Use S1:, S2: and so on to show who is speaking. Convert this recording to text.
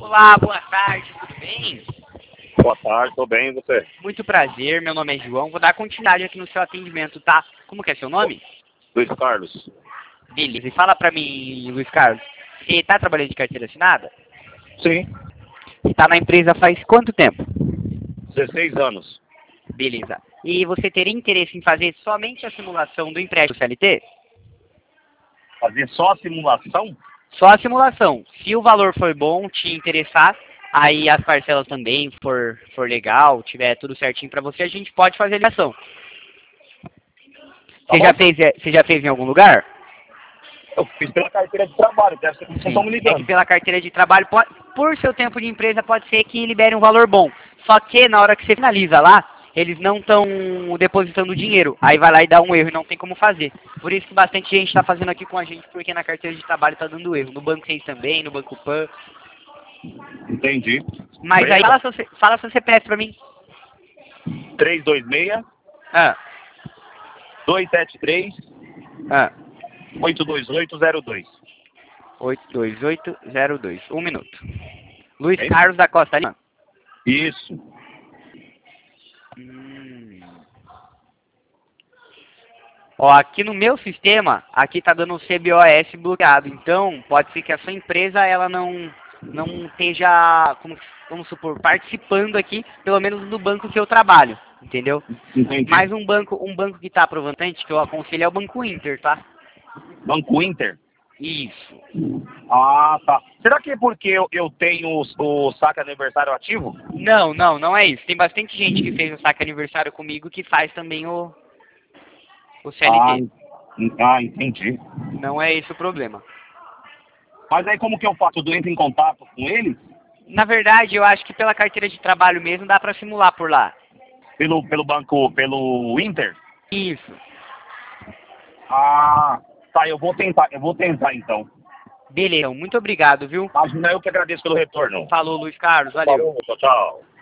S1: Olá, boa tarde, tudo bem?
S2: Boa tarde, tô bem, e você?
S1: Muito prazer, meu nome é João, vou dar continuidade aqui no seu atendimento, tá? Como que é seu nome?
S2: Luiz Carlos?
S1: Beleza, e fala pra mim, Luiz Carlos, você tá trabalhando de carteira assinada?
S2: Sim,
S1: Você tá na empresa faz quanto tempo?
S2: 16 anos.
S1: Beleza. E você teria interesse em fazer somente a simulação do empréstimo CLT?
S2: Fazer só a simulação?
S1: Só a simulação. Se o valor for bom, te interessar, aí as parcelas também for legal, tiver tudo certinho pra você, a gente pode fazer a ligação.
S2: Tá
S1: Você já fez em algum lugar?
S2: Eu fiz pela carteira de trabalho, deve ser como vocês estão me
S1: Sim. É que
S2: ligando.
S1: pela carteira de trabalho, por seu tempo de empresa, pode ser que libere um valor bom. Só que na hora que você finaliza lá, eles não estão depositando dinheiro. Aí vai lá e dá um erro e não tem como fazer. Por isso que bastante gente está fazendo aqui com a gente, porque na carteira de trabalho está dando erro. No Banco 6 também, no Banco Pan.
S2: Entendi.
S1: Mas aí
S2: Beleza?
S1: fala seu CPF pra mim.
S2: 326
S1: Ah,
S2: 273
S1: ah.
S2: 82802.
S1: 82802. Um minuto. Luiz
S2: É isso?
S1: Carlos da Costa Lima.
S2: Isso.
S1: Ó, aqui no meu sistema, aqui tá dando o CBOS bloqueado. Então, pode ser que a sua empresa ela não esteja, vamos supor, participando aqui, pelo menos do banco que eu trabalho, entendeu?
S2: Entendi.
S1: Mas um banco que tá aprovantante, que eu aconselho é o Banco Inter, tá?
S2: Banco Inter?
S1: Isso.
S2: Ah, tá. Será que é porque eu tenho o saque aniversário ativo?
S1: Não é isso. Tem bastante gente que fez o saque aniversário comigo que faz também o CLT.
S2: Entendi.
S1: Não é esse o problema.
S2: Mas aí como que eu faço? Eu entro em contato com eles?
S1: Na verdade, eu acho que pela carteira de trabalho mesmo dá pra simular por lá.
S2: Pelo banco, pelo Inter?
S1: Isso.
S2: Ah, tá, eu vou tentar então.
S1: Beleza, muito obrigado, viu?
S2: Imagina, eu que agradeço pelo retorno.
S1: Falou, Luiz Carlos, valeu.
S2: Falou, tchau, tchau.